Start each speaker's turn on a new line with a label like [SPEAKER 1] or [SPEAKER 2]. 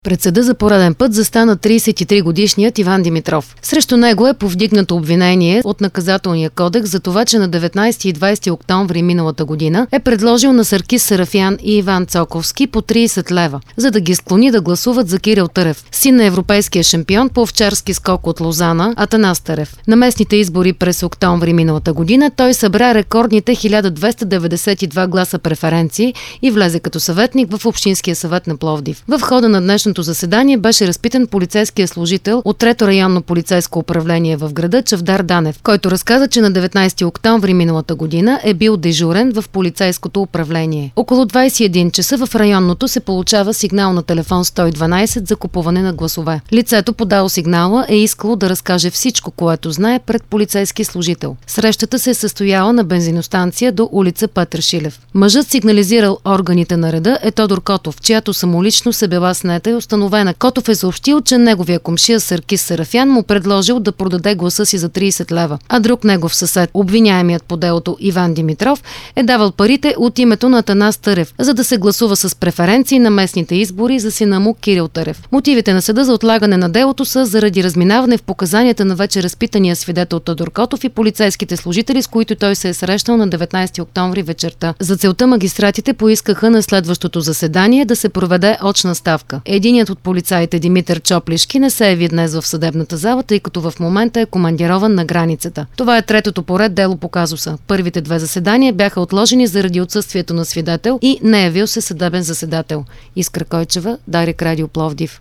[SPEAKER 1] Пред съда за пореден път застана 33-годишният Иван Димитров. Срещу него е повдигнато обвинение от Наказателния кодекс за това, че на 19 и 20 октомври миналата година е предложил на Съркис Сарафян и Иван Цоковски по 30 лева, за да ги склони да гласуват за Кирил Търев, син на европейския шампион по овчарски скок от Лозана Атанас Търев. На местните избори през октомври миналата година той събра рекордните 1292 гласа преференции и влезе като съветник в Общинския съвет на Пловдив. В хода на днешното заседание беше разпитан полицейския служител от Трето районно полицейско управление в града Чавдар Данев, който разказа, че на 19 октомври миналата година е бил дежурен в полицейското управление. Около 21 часа в районното се получава сигнал на телефон 112 за купуване на гласове. Лицето, подало сигнала, е искало да разкаже всичко, което знае пред полицейски служител. Срещата се е състояла на бензиностанция до улица Петър Шилев. Мъжът, сигнализирал органите на реда, е Тодор Котов, чиято самоличност е била снета и установена. Котов е съобщил, че неговия комшия Съркис Сарафян му предложил да продаде гласа си за 30 лева, а друг негов съсед, обвиняемият по делото Иван Димитров, е давал парите от името на Атанас Търев, за да се гласува с преференции на местните избори за сина му Кирил Търев. Мотивите на съда за отлагане на делото са заради разминаване в показанията на вече разпитания свидетел Тодор Котов и полицейските служители, с които той се е срещал на 19 октомври вечерта. За целта магистратите поискаха на следващото заседание да се проведе очна ставка. Единият от полицаите Димитър Чоплишки не се яви днес в съдебната зала, тъй като в момента е командирован на границата. Това е третото поред дело по казуса. Първите две заседания бяха отложени заради отсъствието на свидетел и не явил се съдебен заседател. Искра Койчева, Дарик Радио Пловдив.